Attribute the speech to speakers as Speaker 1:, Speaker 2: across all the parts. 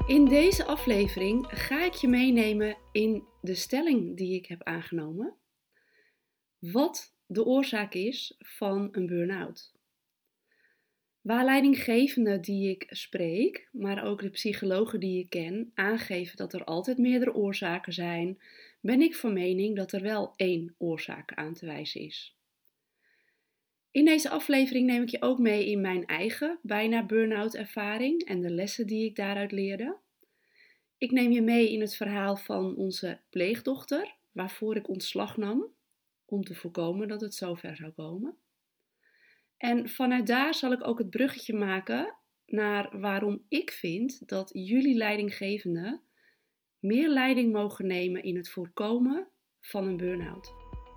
Speaker 1: In deze aflevering ga ik je meenemen in de stelling die ik heb aangenomen. Wat de oorzaak is van een burn-out. Waar leidinggevenden die ik spreek, maar ook de psychologen die ik ken, aangeven dat er altijd meerdere oorzaken zijn, ben ik van mening dat er wel één oorzaak aan te wijzen is. In deze aflevering neem ik je ook mee in mijn eigen bijna burn-out ervaring en de lessen die ik daaruit leerde. Ik neem je mee in het verhaal van onze pleegdochter, waarvoor ik ontslag nam, om te voorkomen dat het zover zou komen. En vanuit daar zal ik ook het bruggetje maken naar waarom ik vind dat jullie leidinggevenden meer leiding mogen nemen in het voorkomen van een burn-out.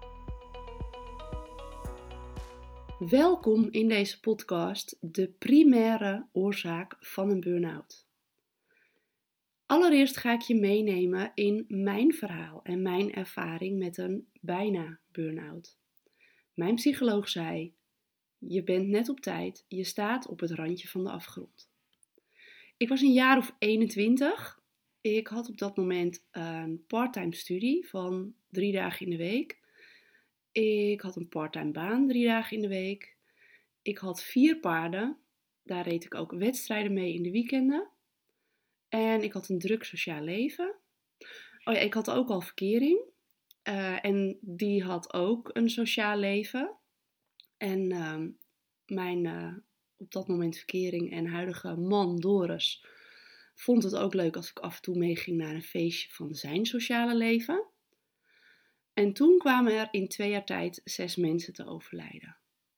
Speaker 1: Welkom in deze podcast, de primaire oorzaak van een burn-out. Allereerst ga ik je meenemen in mijn verhaal en mijn ervaring met een bijna burn-out. Mijn psycholoog zei, je bent net op tijd, je staat op het randje van de afgrond. Ik was een jaar of 21. Ik had op dat moment een parttime studie van 3 dagen in de week. Ik had een parttime baan 3 dagen in de week. Ik had 4 paarden, daar reed ik ook wedstrijden mee in de weekenden. En ik had een druk sociaal leven. Oh ja, ik had ook al verkering. En die had ook een sociaal leven. En mijn op dat moment verkering en huidige man Doris vond het ook leuk als ik af en toe meeging naar een feestje van zijn sociale leven. En toen kwamen er in 2 jaar tijd 6 mensen te overlijden.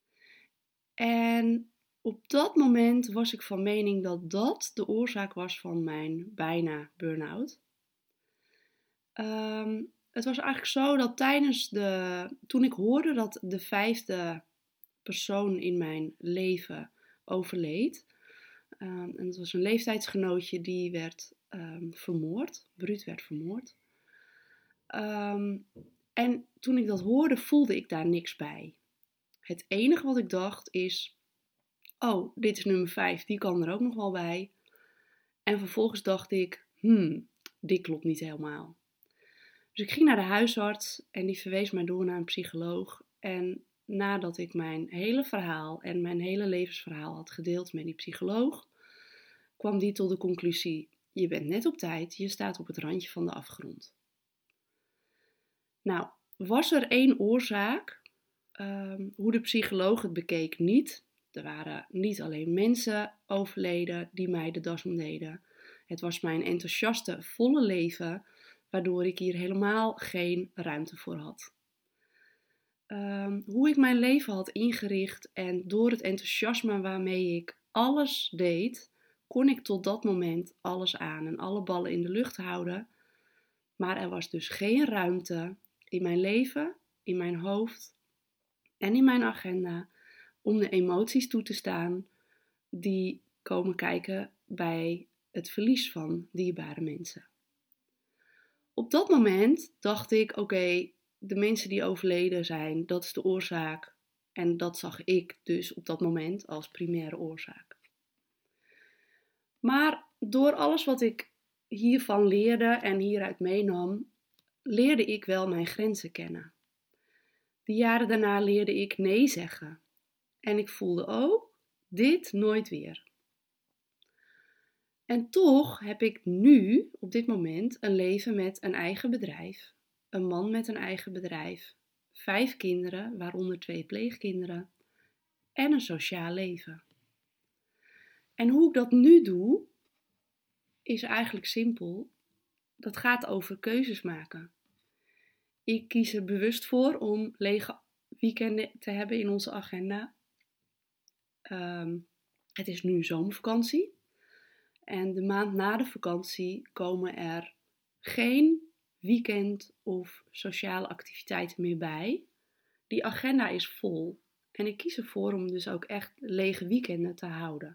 Speaker 1: En op dat moment was ik van mening dat dat de oorzaak was van mijn bijna burn-out. Het was eigenlijk zo dat toen ik hoorde dat de 5e persoon in mijn leven overleed. En het was een leeftijdsgenootje die werd vermoord, bruut werd vermoord. En toen ik dat hoorde, voelde ik daar niks bij. Het enige wat ik dacht is, oh, dit is nummer 5, die kan er ook nog wel bij. En vervolgens dacht ik, dit klopt niet helemaal. Dus ik ging naar de huisarts en die verwees mij door naar een psycholoog. En nadat ik mijn hele verhaal en mijn hele levensverhaal had gedeeld met die psycholoog, kwam die tot de conclusie, je bent net op tijd, je staat op het randje van de afgrond. Nou, was er één oorzaak? Hoe de psycholoog het bekeek niet. Er waren niet alleen mensen overleden die mij de das omdeden. Het was mijn enthousiaste, volle leven, waardoor ik hier helemaal geen ruimte voor had. Hoe ik mijn leven had ingericht en door het enthousiasme waarmee ik alles deed, kon ik tot dat moment alles aan en alle ballen in de lucht houden. Maar er was dus geen ruimte in mijn leven, in mijn hoofd en in mijn agenda om de emoties toe te staan die komen kijken bij het verlies van dierbare mensen. Op dat moment dacht ik, oké, de mensen die overleden zijn, dat is de oorzaak. En dat zag ik dus op dat moment als primaire oorzaak. Maar door alles wat ik hiervan leerde en hieruit meenam, leerde ik wel mijn grenzen kennen. De jaren daarna leerde ik nee zeggen. En ik voelde ook, dit nooit weer. En toch heb ik nu, op dit moment, een leven met een eigen bedrijf. Een man met een eigen bedrijf. 5 kinderen, waaronder 2 pleegkinderen. En een sociaal leven. En hoe ik dat nu doe, is eigenlijk simpel. Dat gaat over keuzes maken. Ik kies er bewust voor om lege weekenden te hebben in onze agenda. Het is nu zomervakantie. En de maand na de vakantie komen er geen weekend of sociale activiteiten meer bij. Die agenda is vol. En ik kies ervoor om dus ook echt lege weekenden te houden.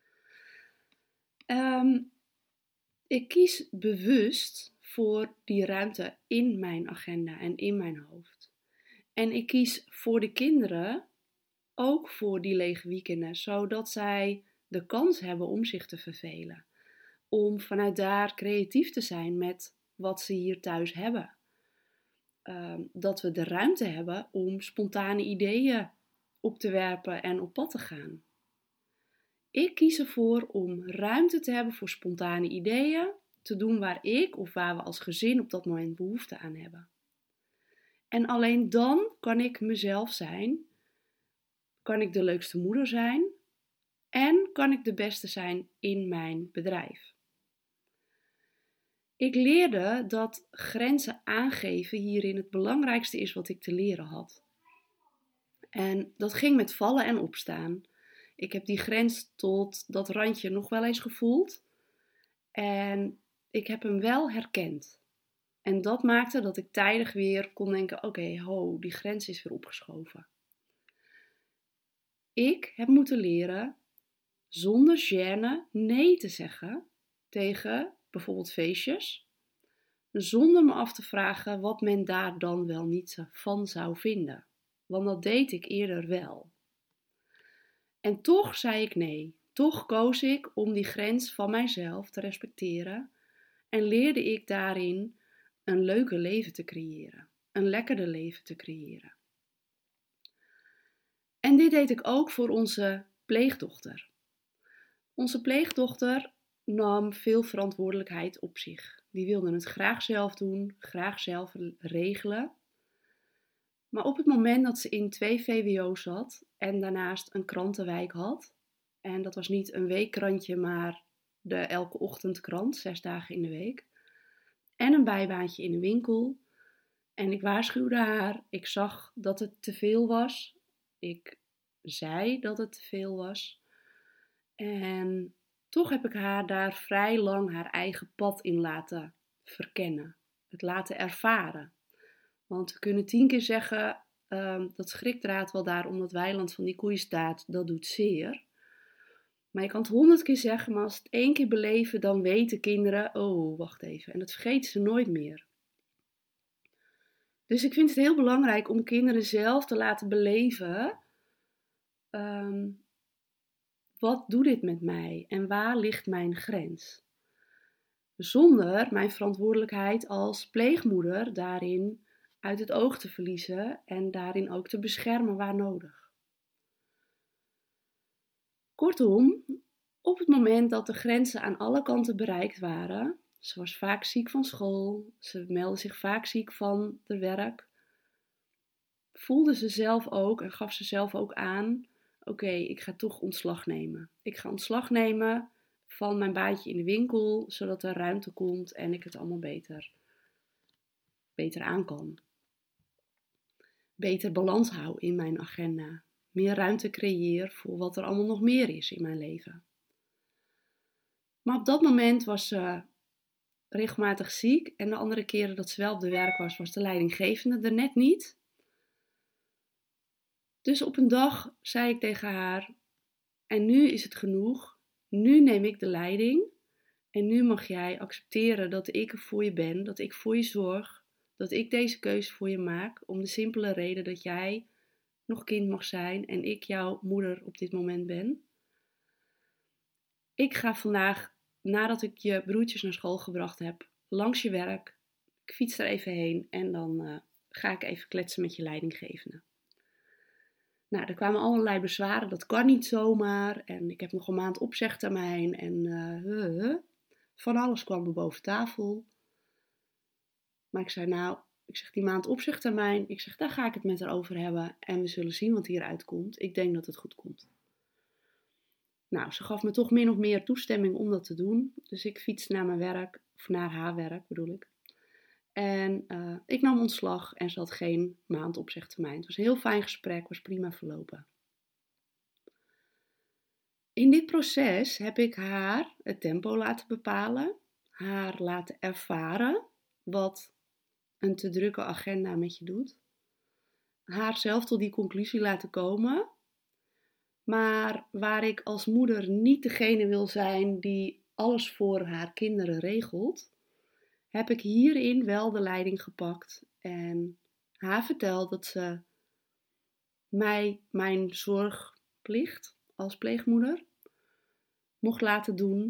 Speaker 1: Ik kies bewust voor die ruimte in mijn agenda en in mijn hoofd. En ik kies voor de kinderen ook voor die lege weekenden, zodat zij de kans hebben om zich te vervelen. om vanuit daar creatief te zijn met wat ze hier thuis hebben. Dat we de ruimte hebben om spontane ideeën op te werpen en op pad te gaan. Ik kies ervoor om ruimte te hebben voor spontane ideeën, te doen waar ik of waar we als gezin op dat moment behoefte aan hebben. En alleen dan kan ik mezelf zijn, kan ik de leukste moeder zijn en kan ik de beste zijn in mijn bedrijf. Ik leerde dat grenzen aangeven hierin het belangrijkste is wat ik te leren had. En dat ging met vallen en opstaan. Ik heb die grens tot dat randje nog wel eens gevoeld. En ik heb hem wel herkend. En dat maakte dat ik tijdig weer kon denken, oké, die grens is weer opgeschoven. Ik heb moeten leren zonder gêne nee te zeggen tegen bijvoorbeeld feestjes. Zonder me af te vragen wat men daar dan wel niet van zou vinden. Want dat deed ik eerder wel. En toch zei ik nee. Toch koos ik om die grens van mijzelf te respecteren. En leerde ik daarin een leuker leven te creëren. Een lekkerder leven te creëren. En dit deed ik ook voor onze pleegdochter. Onze pleegdochter nam veel verantwoordelijkheid op zich. Die wilde het graag zelf doen, graag zelf regelen. Maar op het moment dat ze in 2 VWO's zat en daarnaast een krantenwijk had, en dat was niet een weekkrantje, maar de elke ochtend krant, 6 dagen in de week, en een bijbaantje in een winkel. En ik waarschuwde haar, ik zag dat het te veel was. Ik zei dat het te veel was. En toch heb ik haar daar vrij lang haar eigen pad in laten verkennen. Het laten ervaren. Want we kunnen 10 keer zeggen, dat schrikdraad wel daar om dat weiland van die koeien staat, dat doet zeer. Maar je kan het 100 keer zeggen, maar als ze het 1 keer beleven, dan weten kinderen, wacht even. En dat vergeten ze nooit meer. Dus ik vind het heel belangrijk om kinderen zelf te laten beleven, wat doet dit met mij en waar ligt mijn grens? Zonder mijn verantwoordelijkheid als pleegmoeder daarin uit het oog te verliezen en daarin ook te beschermen waar nodig. Kortom, op het moment dat de grenzen aan alle kanten bereikt waren, ze was vaak ziek van school, ze meldde zich vaak ziek van het werk, voelde ze zelf ook en gaf ze zelf ook aan, oké, ik ga toch ontslag nemen. Ik ga ontslag nemen van mijn baantje in de winkel, zodat er ruimte komt en ik het allemaal beter aan kan. Beter balans hou in mijn agenda. Meer ruimte creëer voor wat er allemaal nog meer is in mijn leven. Maar op dat moment was ze regelmatig ziek en de andere keren dat ze wel op de werk was de leidinggevende er net niet. Dus op een dag zei ik tegen haar, en nu is het genoeg, nu neem ik de leiding en nu mag jij accepteren dat ik er voor je ben, dat ik voor je zorg, dat ik deze keuze voor je maak, om de simpele reden dat jij nog kind mag zijn en ik jouw moeder op dit moment ben. Ik ga vandaag, nadat ik je broertjes naar school gebracht heb, langs je werk, ik fiets er even heen en dan ga ik even kletsen met je leidinggevende. Nou, er kwamen allerlei bezwaren, dat kan niet zomaar en ik heb nog een maand opzegtermijn en van alles kwam er boven tafel. Maar ik zei die maand opzegtermijn, daar ga ik het met haar over hebben en we zullen zien wat hieruit komt. Ik denk dat het goed komt. Nou, ze gaf me toch min of meer toestemming om dat te doen. Dus ik fietste naar mijn werk, of naar haar werk bedoel ik. En ik nam ontslag en ze had geen maand opzegtermijn. Het was een heel fijn gesprek, was prima verlopen. In dit proces heb ik haar het tempo laten bepalen, haar laten ervaren wat een te drukke agenda met je doet. Haar zelf tot die conclusie laten komen. Maar waar ik als moeder niet degene wil zijn die alles voor haar kinderen regelt, heb ik hierin wel de leiding gepakt en haar verteld dat ze mij mijn zorgplicht als pleegmoeder mocht laten doen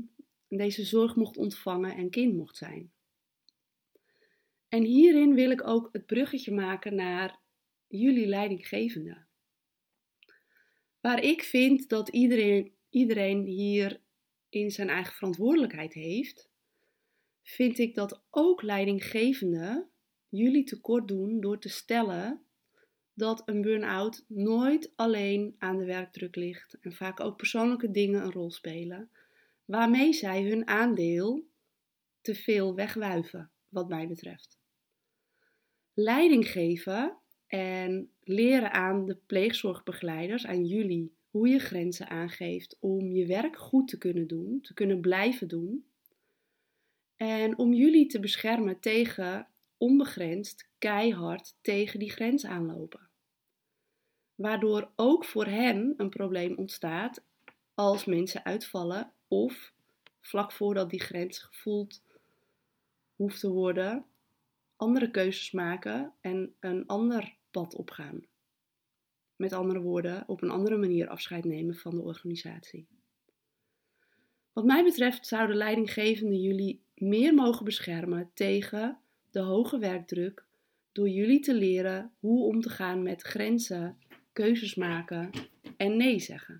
Speaker 1: En deze zorg mocht ontvangen en kind mocht zijn. En hierin wil ik ook het bruggetje maken naar jullie leidinggevende. Waar ik vind dat iedereen hier in zijn eigen verantwoordelijkheid heeft, vind ik dat ook leidinggevenden jullie tekort doen door te stellen dat een burn-out nooit alleen aan de werkdruk ligt en vaak ook persoonlijke dingen een rol spelen, waarmee zij hun aandeel te veel wegwuiven, wat mij betreft. Leiding geven en leren aan de pleegzorgbegeleiders, aan jullie, hoe je grenzen aangeeft om je werk goed te kunnen doen, te kunnen blijven doen. En om jullie te beschermen tegen onbegrensd, keihard tegen die grens aanlopen. Waardoor ook voor hen een probleem ontstaat als mensen uitvallen of vlak voordat die grens gevoeld hoeft te worden, andere keuzes maken en een ander pad opgaan. Met andere woorden, op een andere manier afscheid nemen van de organisatie. Wat mij betreft zouden leidinggevenden jullie meer mogen beschermen tegen de hoge werkdruk door jullie te leren hoe om te gaan met grenzen, keuzes maken en nee zeggen.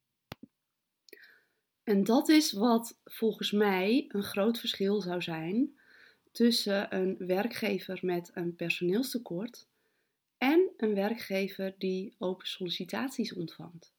Speaker 1: En dat is wat volgens mij een groot verschil zou zijn tussen een werkgever met een personeelstekort en een werkgever die open sollicitaties ontvangt.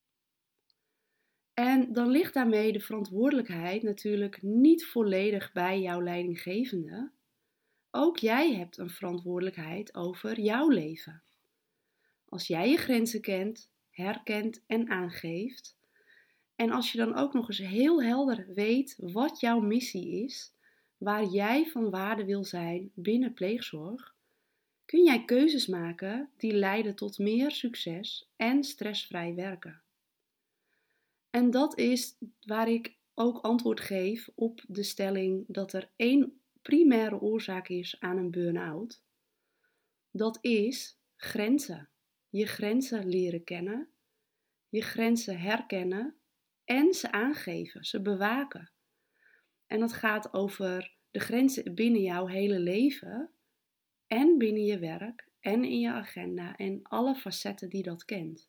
Speaker 1: En dan ligt daarmee de verantwoordelijkheid natuurlijk niet volledig bij jouw leidinggevende. Ook jij hebt een verantwoordelijkheid over jouw leven. Als jij je grenzen kent, herkent en aangeeft, en als je dan ook nog eens heel helder weet wat jouw missie is, waar jij van waarde wil zijn binnen pleegzorg, kun jij keuzes maken die leiden tot meer succes en stressvrij werken. En dat is waar ik ook antwoord geef op de stelling dat er één primaire oorzaak is aan een burn-out. Dat is grenzen. Je grenzen leren kennen, je grenzen herkennen en ze aangeven, ze bewaken. En dat gaat over de grenzen binnen jouw hele leven en binnen je werk en in je agenda en alle facetten die dat kent.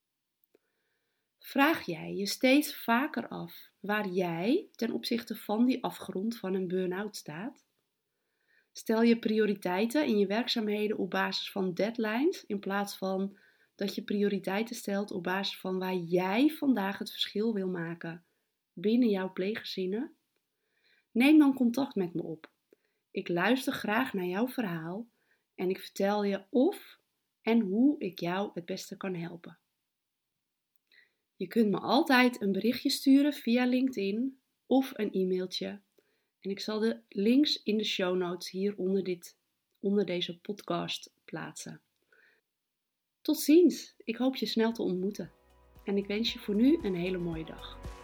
Speaker 1: Vraag jij je steeds vaker af waar jij ten opzichte van die afgrond van een burn-out staat? Stel je prioriteiten in je werkzaamheden op basis van deadlines in plaats van dat je prioriteiten stelt op basis van waar jij vandaag het verschil wil maken binnen jouw pleeggezinnen? Neem dan contact met me op. Ik luister graag naar jouw verhaal en ik vertel je of en hoe ik jou het beste kan helpen. Je kunt me altijd een berichtje sturen via LinkedIn of een e-mailtje. En ik zal de links in de show notes hier onder deze podcast plaatsen. Tot ziens! Ik hoop je snel te ontmoeten. En ik wens je voor nu een hele mooie dag.